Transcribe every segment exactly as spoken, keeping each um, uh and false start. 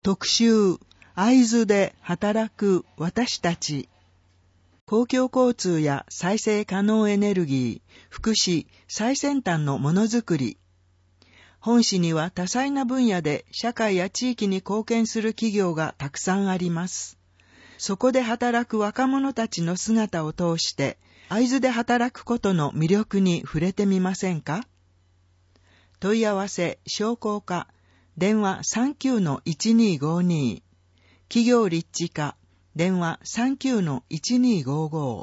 特集、会津で働く私たち。公共交通や再生可能エネルギー、福祉、最先端のものづくり。本市には多彩な分野で社会や地域に貢献する企業がたくさんあります。そこで働く若者たちの姿を通して、会津で働くことの魅力に触れてみませんか？問い合わせ、商工課、電話 さんきゅうのいちにーごに、企業立地課、電話 さんきゅうのいちにーごご。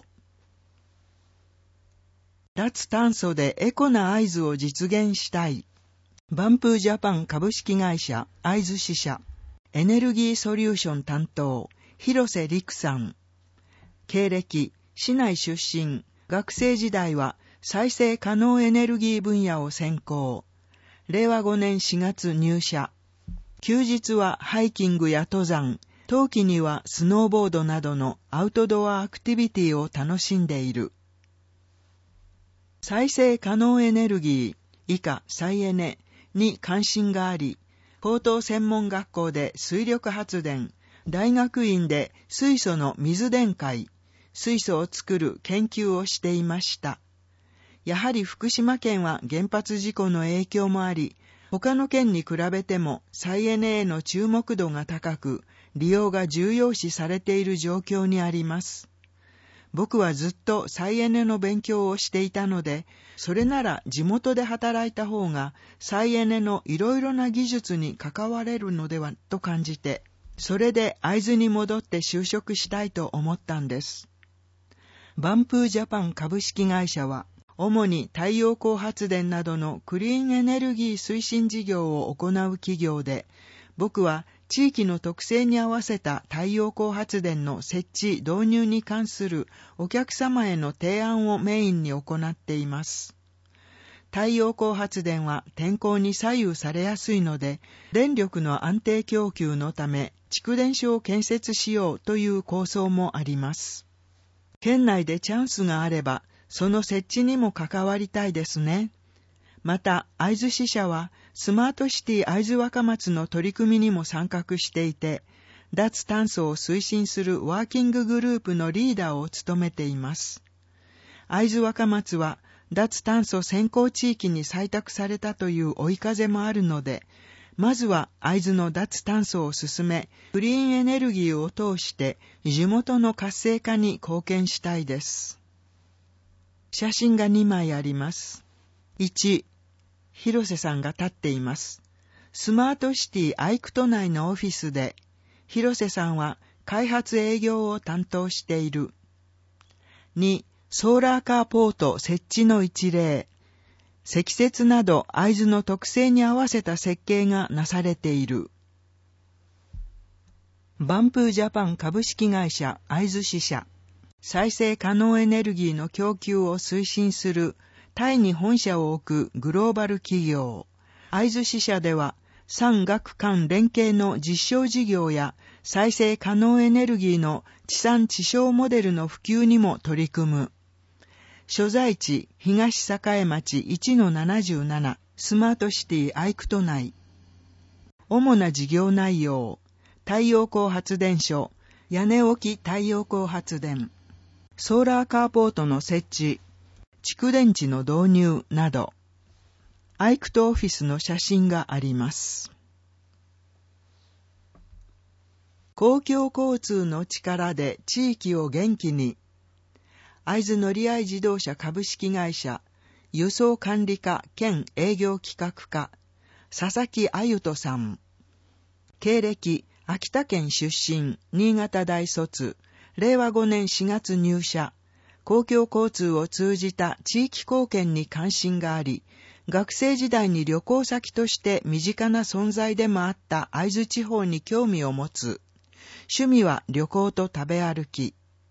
脱炭素でエコな会津を実現したい。バンプージャパン株式会社会津支社エネルギーソリューション担当広瀬陸さん。経歴、市内出身、学生時代は再生可能エネルギー分野を専攻。れいわごねんしがつ入社。休日はハイキングや登山、冬季にはスノーボードなどのアウトドアアクティビティを楽しんでいる。再生可能エネルギー、以下再エネに関心があり、高等専門学校で水力発電、大学院で水素の水電解、水素を作る研究をしていました。やはり福島県は原発事故の影響もあり、他の県に比べても再エネへの注目度が高く、利用が重要視されている状況にあります。僕はずっと再エネの勉強をしていたので、それなら地元で働いた方が再エネのいろいろな技術に関われるのではと感じて、それで会津に戻って就職したいと思ったんです。バンプージャパン株式会社は、主に太陽光発電などのクリーンエネルギー推進事業を行う企業で、僕は地域の特性に合わせた太陽光発電の設置・導入に関するお客様への提案をメインに行っています。太陽光発電は天候に左右されやすいので、電力の安定供給のため、蓄電所を建設しようという構想もあります。県内でチャンスがあれば、その設置にも関わりたいですね。また、会津支社は、スマートシティ会津若松の取り組みにも参画していて、脱炭素を推進するワーキンググループのリーダーを務めています。会津若松は、脱炭素先行地域に採択されたという追い風もあるので、まずは会津の脱炭素を進め、クリーンエネルギーを通して地元の活性化に貢献したいです。写真がにまいあります。いち、広瀬さんが立っています。スマートシティアイクト内のオフィスで、広瀬さんは開発営業を担当している。に、ソーラーカーポート設置の一例。積雪など会津の特性に合わせた設計がなされている。バンプージャパン株式会社会津支社。再生可能エネルギーの供給を推進するタイに本社を置くグローバル企業。会津支社では産学官連携の実証事業や再生可能エネルギーの地産地消モデルの普及にも取り組む。所在地東栄町 いちのななじゅうなな スマートシティアイクト内。主な事業内容。太陽光発電所、屋根置き太陽光発電。ソーラーカーポートの設置、蓄電池の導入など、アイクトオフィスの写真があります。公共交通の力で地域を元気に。会津乗合自動車株式会社、輸送管理課兼営業企画課、佐々木あゆとさん。経歴、秋田県出身、新潟大卒。れいわごねんしがつ入社、公共交通を通じた地域貢献に関心があり、学生時代に旅行先として身近な存在でもあった会津地方に興味を持つ。趣味は旅行と食べ歩き。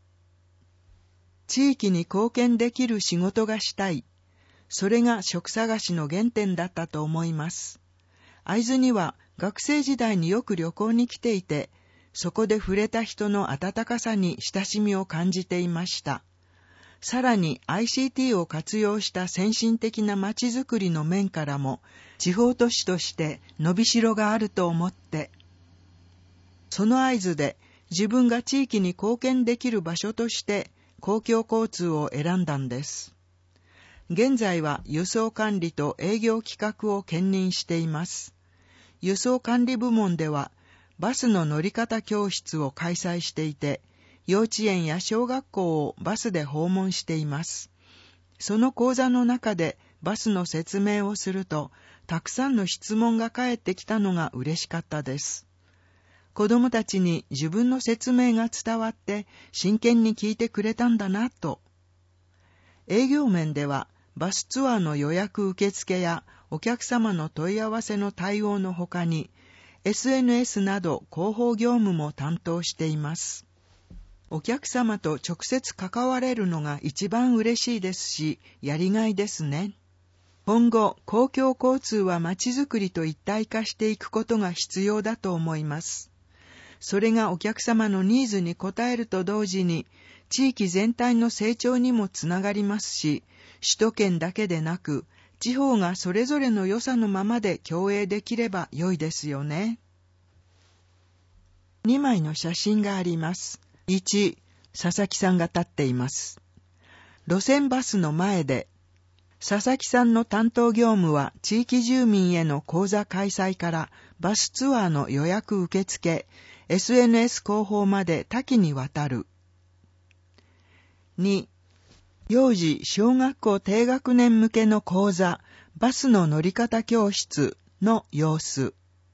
地域に貢献できる仕事がしたい。それが職探しの原点だったと思います。会津には学生時代によく旅行に来ていて、そこで触れた人の温かさに親しみを感じていました。さらに アイシーティー を活用した先進的な街づくりの面からも、地方都市として伸びしろがあると思って、 その合図で自分が地域に貢献できる場所として公共交通を選んだんです。現在は輸送管理と営業企画を兼任しています。輸送管理部門ではバスの乗り方教室を開催していて、幼稚園や小学校をバスで訪問しています。その講座の中でバスの説明をすると、たくさんの質問が返ってきたのが嬉しかったです。子供たちに自分の説明が伝わって真剣に聞いてくれたんだなと。営業面ではバスツアーの予約受付やお客様の問い合わせの対応のほかに エスエヌエス など広報業務も担当しています。お客様と直接関われるのが一番嬉しいですし、やりがいですね。今後、公共交通はまちづくりと一体化していくことが必要だと思います。それがお客様のニーズに応えると同時に、地域全体の成長にもつながりますし、首都圏だけでなく、地方がそれぞれの良さのままで共栄できれば良いですよね。にまいの写真があります。いち、佐々木さんが立っています。路線バスの前で、佐々木さんの担当業務は地域住民への講座開催からバスツアーの予約受付、エスエヌエス 広報まで多岐にわたる。に、幼児小学校低学年向けの講座、バスの乗り方教室の様子。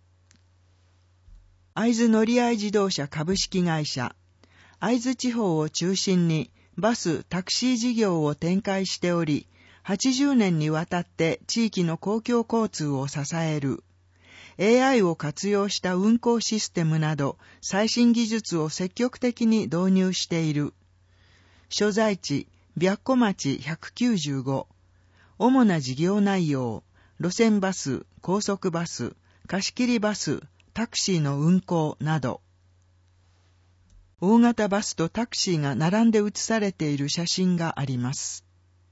会津乗合自動車株式会社、会津地方を中心にバス・タクシー事業を展開しており、はちじゅうねんにわたって地域の公共交通を支える。エーアイ を活用した運行システムなど最新技術を積極的に導入している。所在地、白子町ひゃくきゅうじゅうご。主な事業内容、路線バス、高速バス、貸切バス、タクシーの運行など。大型バスとタクシーが並んで写されている写真があります。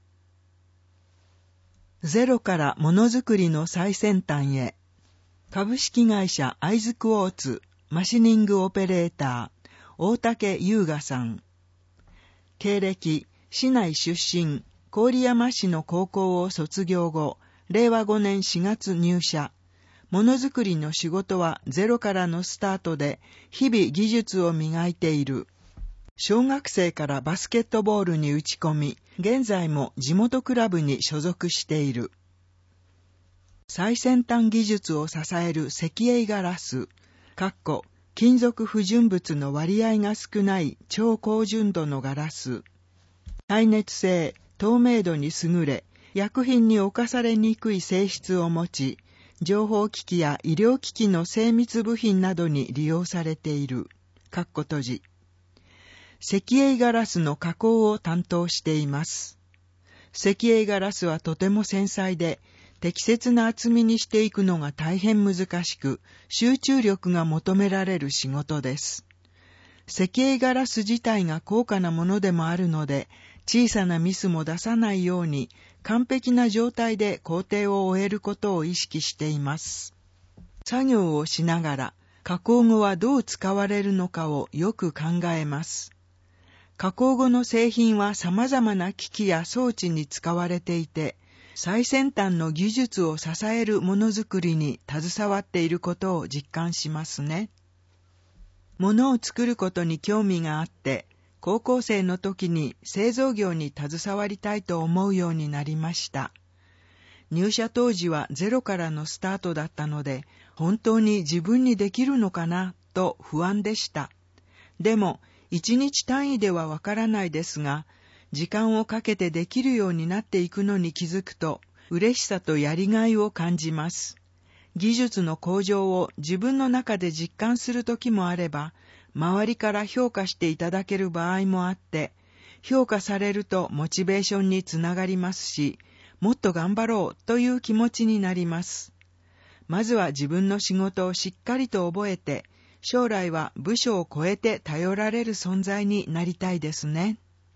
ゼロからものづくりの最先端へ。株式会社会津クォーツマシニングオペレーター大竹優雅さん。経歴、市内出身、郡山市の高校を卒業後、れいわごねんしがつ入社。ものづくりの仕事はゼロからのスタートで、日々技術を磨いている。小学生からバスケットボールに打ち込み、現在も地元クラブに所属している。最先端技術を支える石英ガラス、かっこ金属不純物の割合が少ない超高純度のガラス。耐熱性、透明度に優れ、薬品に侵されにくい性質を持ち、情報機器や医療機器の精密部品などに利用されている。かっこ閉じ。石英ガラスの加工を担当しています。石英ガラスはとても繊細で、適切な厚みにしていくのが大変難しく、集中力が求められる仕事です。石英ガラス自体が高価なものでもあるので、小さなミスも出さないように、完璧な状態で工程を終えることを意識しています。作業をしながら、加工後はどう使われるのかをよく考えます。加工後の製品は様々な機器や装置に使われていて、最先端の技術を支えるものづくりに携わっていることを実感しますね。ものを作ることに興味があって、高校生の時に製造業に携わりたいと思うようになりました。入社当時はゼロからのスタートだったので、本当に自分にできるのかなと不安でした。でも、一日単位ではわからないですが、時間をかけてできるようになっていくのに気づくと、嬉しさとやりがいを感じます。技術の向上を自分の中で実感する時もあれば、周りから評価していただける場合もあって、評価されるとモチベーションにつながりますし、もっと頑張ろうという気持ちになります。まずは自分の仕事をしっかりと覚えて、将来は部署を超えて頼られる存在になりたいですね。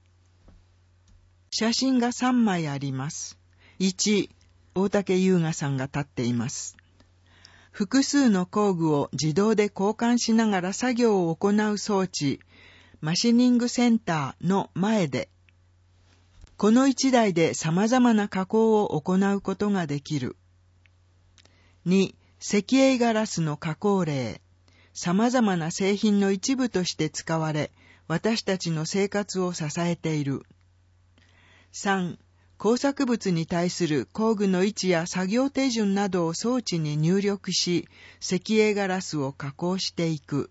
写真がさんまいあります。いち、大竹優雅さんが立っています。 複数の工具を自動で交換しながら作業を行う装置、マシニングセンターの前で、この一台で様々な加工を行うことができる。に、石英ガラスの加工例。様々な製品の一部として使われ、私たちの生活を支えている。さん、工作物に対する工具の位置や作業手順などを装置に入力し、石英ガラスを加工していく。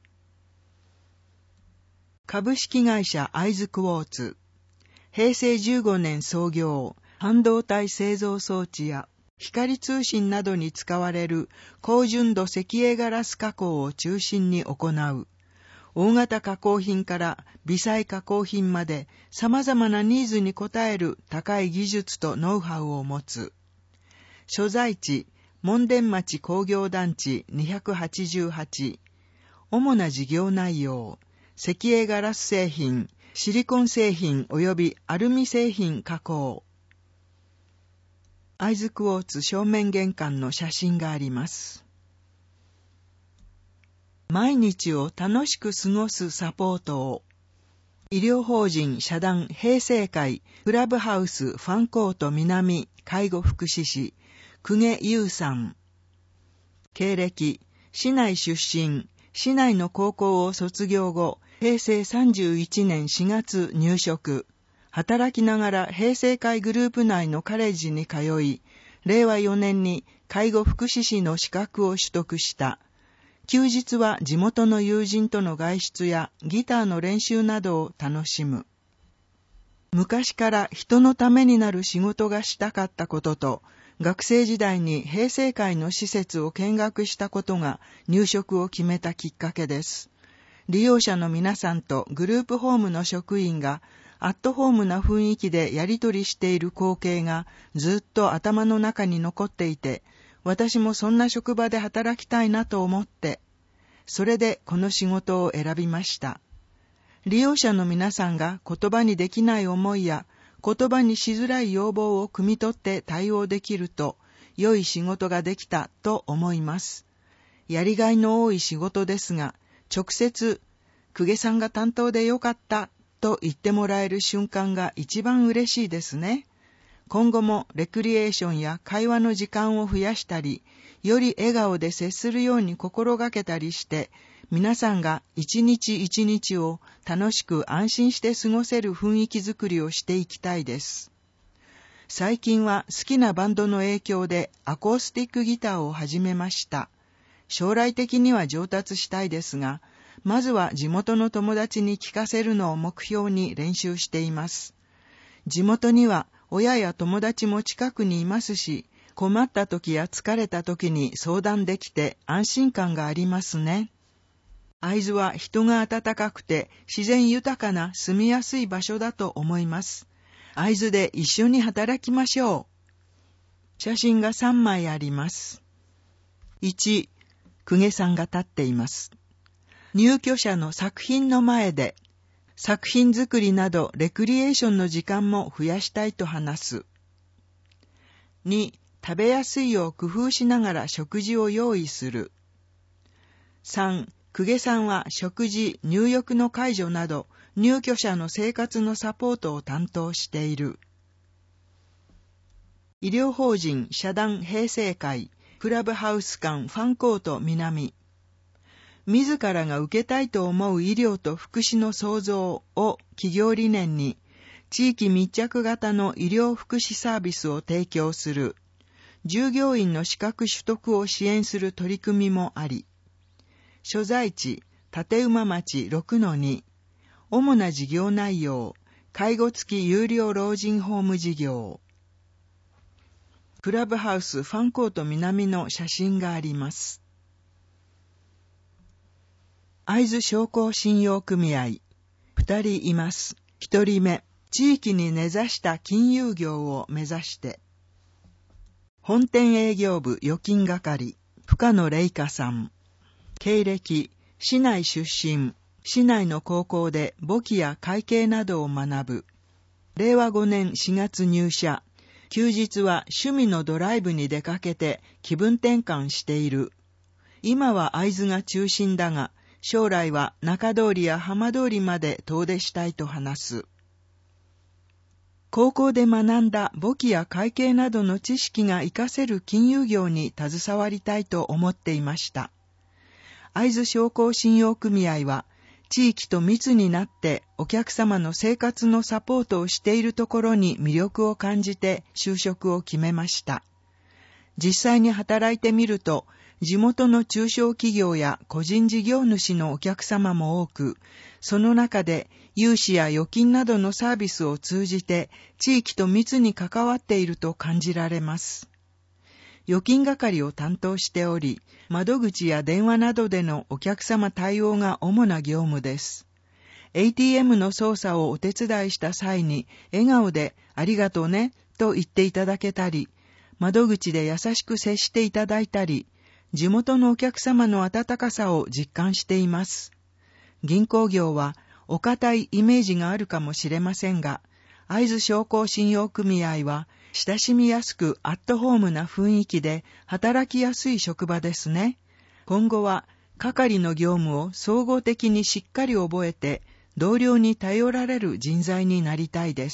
株式会社アイズクォーツ。平成じゅうごねん創業、半導体製造装置や光通信などに使われる高純度石英ガラス加工を中心に行う。大型加工品から微細加工品まで様々なニーズに応える高い技術とノウハウを持つ。所在地、門田町工業団地にひゃくはちじゅうはち。主な事業内容、石英ガラス製品、シリコン製品及びアルミ製品加工。アイズクォーツ正面玄関の写真があります。毎日を楽しく過ごすサポートを。医療法人社団平成会クラブハウスファンコート南介護福祉士久下優さん。経歴、市内出身、市内の高校を卒業後、平成さんじゅういちねんしがつ入職。働きながら平成会グループ内のカレッジに通い、れいわよねんに介護福祉士の資格を取得した。休日は地元の友人との外出やギターの練習などを楽しむ。昔から人のためになる仕事がしたかったことと、学生時代に平成会の施設を見学したことが入職を決めたきっかけです。利用者の皆さんとグループホームの職員がアットホームな雰囲気でやり取りしている光景がずっと頭の中に残っていて、私もそんな職場で働きたいなと思って、それでこの仕事を選びました。利用者の皆さんが言葉にできない思いや言葉にしづらい要望を汲み取って対応できると、良い仕事ができたと思います。やりがいの多い仕事ですが、直接、久下さんが担当でよかったと言ってもらえる瞬間が一番嬉しいですね。今後もレクリエーションや会話の時間を増やしたり、より笑顔で接するように心がけたりして、皆さんが一日一日を楽しく安心して過ごせる雰囲気づくりをしていきたいです。最近は好きなバンドの影響でアコースティックギターを始めました。将来的には上達したいですが、まずは地元の友達に聴かせるのを目標に練習しています。地元には親や友達も近くにいますし、困った時や疲れた時に相談できて安心感がありますね。会津は人が温かくて自然豊かな住みやすい場所だと思います。会津で一緒に働きましょう。写真がさんまいあります。いち、久下さんが立っています。入居者の作品の前で、作品作りなどレクリエーションの時間も増やしたいと話す。に、食べやすいよう工夫しながら食事を用意する。さん、久下さんは食事、入浴の介助など入居者の生活のサポートを担当している。医療法人社団平成会クラブハウス館ファンコート南。自らが受けたいと思う医療と福祉の創造を企業理念に、地域密着型の医療福祉サービスを提供する、従業員の資格取得を支援する取り組みもあり、所在地、立馬町 ろくのに、主な事業内容、介護付き有料老人ホーム事業。クラブハウスファンコート南の写真があります。会津商工信用組合、二人います。一人目、地域に根ざした金融業を目指して。本店営業部預金係、深野玲香さん。経歴、市内出身、市内の高校で簿記や会計などを学ぶ。れいわごねんしがつ入社。休日は趣味のドライブに出かけて気分転換している。 今は会津が中心だが、将来は中通りや浜通りまで遠出したいと話す。高校で学んだ簿記や会計などの知識が活かせる金融業に携わりたいと思っていました。会津商工信用組合は、地域と密になってお客様の生活のサポートをしているところに魅力を感じて就職を決めました。実際に働いてみると、地元の中小企業や個人事業主のお客様も多く、その中で融資や預金などのサービスを通じて地域と密に関わっていると感じられます。預金係を担当しており、窓口や電話などでのお客様対応が主な業務です。エーティーエム の操作をお手伝いした際に、笑顔でありがとうねと言っていただけたり、窓口で優しく接していただいたり、地元のお客様の温かさを実感しています。銀行業はお堅いイメージがあるかもしれませんが、会津商工信用組合は親しみやすくアットホームな雰囲気で働きやすい職場ですね。今後は係の業務を総合的にしっかり覚えて、同僚に頼られる人材になりたいです。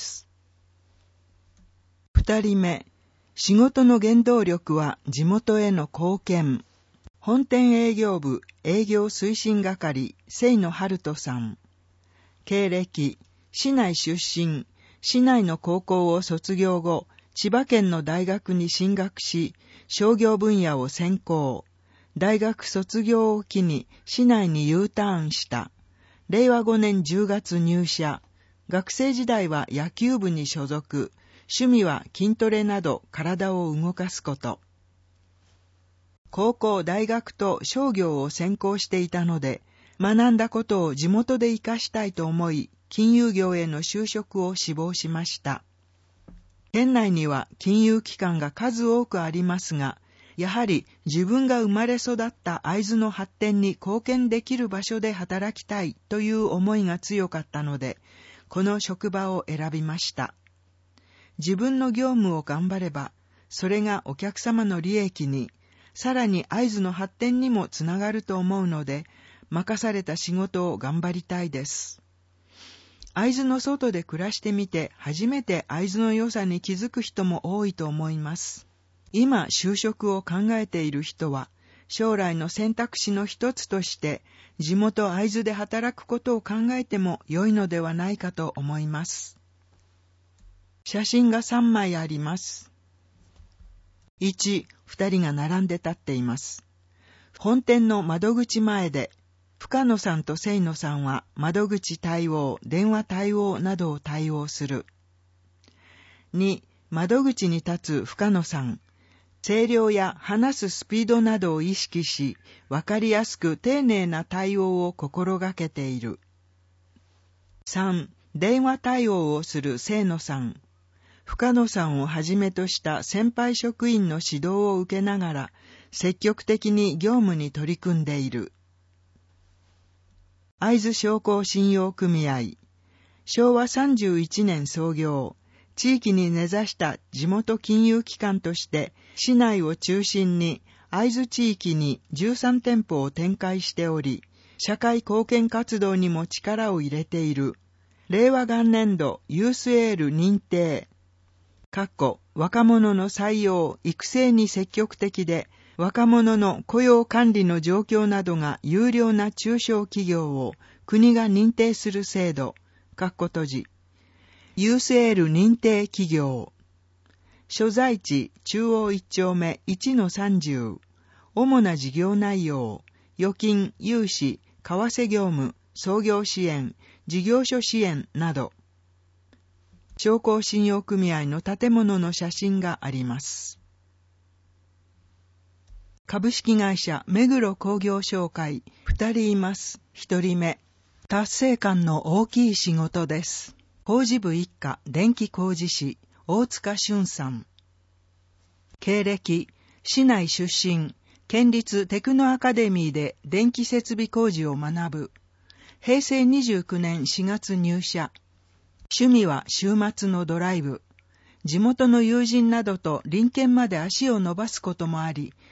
二人目、仕事の原動力は地元への貢献。本店営業部営業推進係清野春人さん。経歴、市内出身、市内の高校を卒業後、千葉県の大学に進学し、商業分野を専攻。大学卒業を機に市内に U ターンした。れいわごねんじゅうがつ入社。学生時代は野球部に所属。趣味は筋トレなど体を動かすこと。高校、大学と商業を専攻していたので、学んだことを地元で活かしたいと思い、金融業への就職を志望しました。県内には金融機関が数多くありますが、やはり自分が生まれ育った会津の発展に貢献できる場所で働きたいという思いが強かったので、この職場を選びました。自分の業務を頑張れば、それがお客様の利益に、さらに会津の発展にもつながると思うので、任された仕事を頑張りたいです。会津の外で暮らしてみて、初めて会津の良さに気づく人も多いと思います。今、就職を考えている人は、将来の選択肢の一つとして、地元会津で働くことを考えても良いのではないかと思います。写真がさんまいあります。いち、二人が並んで立っています。本店の窓口前で、深野さんと清野さんは窓口対応、電話対応などを対応する。に、窓口に立つ深野さん。声量や話すスピードなどを意識し、わかりやすく丁寧な対応を心がけている。さん、電話対応をする清野さん。深野さんをはじめとした先輩職員の指導を受けながら、積極的に業務に取り組んでいる。会津商工信用組合。しょうわさんじゅういちねん創業。地域に根ざした地元金融機関として、市内を中心に会津地域にじゅうさんてんぽを展開しており、社会貢献活動にも力を入れている。れいわ元年度ユースエール認定。かっこ若者の採用・育成に積極的で、若者の雇用管理の状況などが優良な中小企業を国が認定する制度。かっこ閉じ。ユースエール認定企業。所在地中央一丁目いちのさんじゅう。主な事業内容。預金、融資、為替業務、創業支援、事業所支援など。商工信用組合の建物の写真があります。株式会社目黒工業商会、二人います。一人目。達成感の大きい仕事です。工事部一家電気工事士、大塚俊さん。経歴、市内出身、県立テクノアカデミーで電気設備工事を学ぶ。へいせいにじゅうきゅうねんしがつ入社。趣味は週末のドライブ。地元の友人などと隣県まで足を伸ばすこともあり、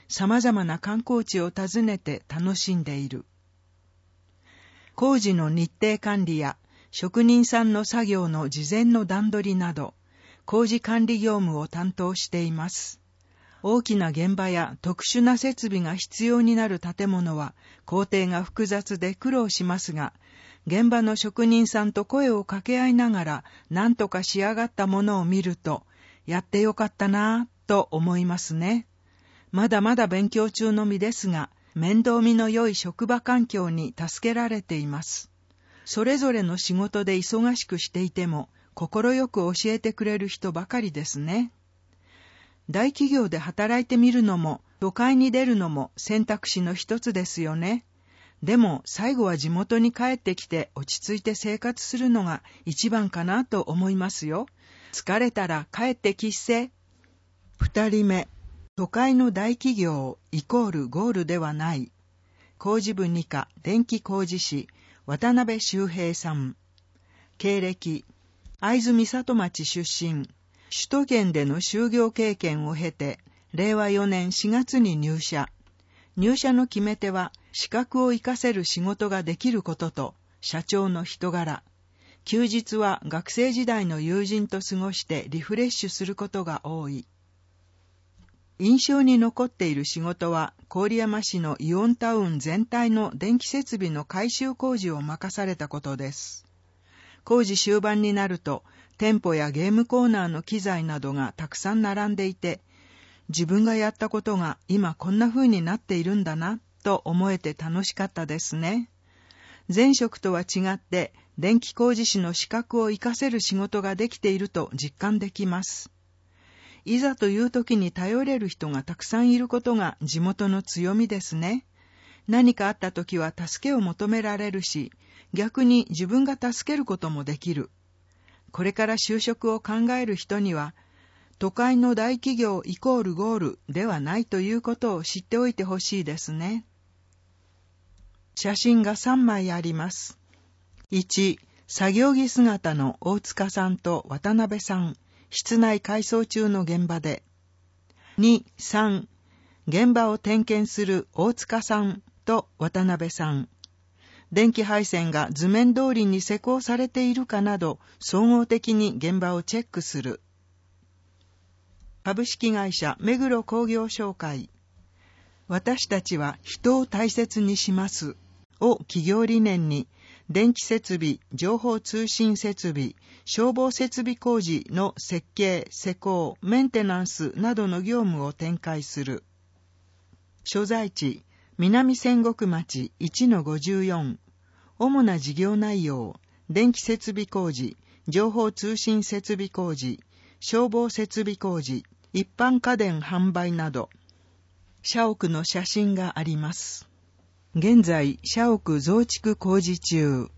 様々な観光地を訪ねて楽しんでいる。工事の日程管理や職人さんの作業の事前の段取りなど、工事管理業務を担当しています。大きな現場や特殊な設備が必要になる建物は工程が複雑で苦労しますが、現場の職人さんと声を掛け合いながら何とか仕上がったものを見ると、やってよかったなぁと思いますね。まだまだ勉強中の身ですが、面倒見の良い職場環境に助けられています。それぞれの仕事で忙しくしていても、心よく教えてくれる人ばかりですね。大企業で働いてみるのも、都会に出るのも選択肢の一つですよね。でも最後は地元に帰ってきて落ち着いて生活するのが一番かなと思いますよ。疲れたら帰ってきっせ。二人目、都会の大企業イコールゴールではない。工事部二課電気工事士渡辺修平さん。経歴、会津美里町出身。首都圏での就業経験を経て、れいわよねんしがつに入社。入社の決め手は、資格を活かせる仕事ができることと、社長の人柄。休日は学生時代の友人と過ごしてリフレッシュすることが多い。印象に残っている仕事は、郡山市のイオンタウン全体の電気設備の改修工事を任されたことです。工事終盤になると、店舗やゲームコーナーの機材などがたくさん並んでいて、自分がやったことが今こんな風になっているんだな、と思えて楽しかったですね。前職とは違って電気工事士の資格を活かせる仕事ができていると実感できます。いざという時に頼れる人がたくさんいることが地元の強みですね。何かあった時は助けを求められるし、逆に自分が助けることもできる。これから就職を考える人には、都会の大企業イコールゴールではないということを知っておいてほしいですね。写真がさんまいあります。いち、作業着姿の大塚さんと渡辺さん、室内改装中の現場で。に、さん、現場を点検する大塚さんと渡辺さん。電気配線が図面通りに施工されているかなど、総合的に現場をチェックする。株式会社目黒工業商会。私たちは人を大切にしますを企業理念に、電気設備、情報通信設備、消防設備工事の設計、施工、メンテナンスなどの業務を展開する。所在地、南仙石町 いちのごじゅうよん。主な事業内容、電気設備工事、情報通信設備工事、消防設備工事、一般家電販売など。社屋の写真があります。現在、社屋増築工事中。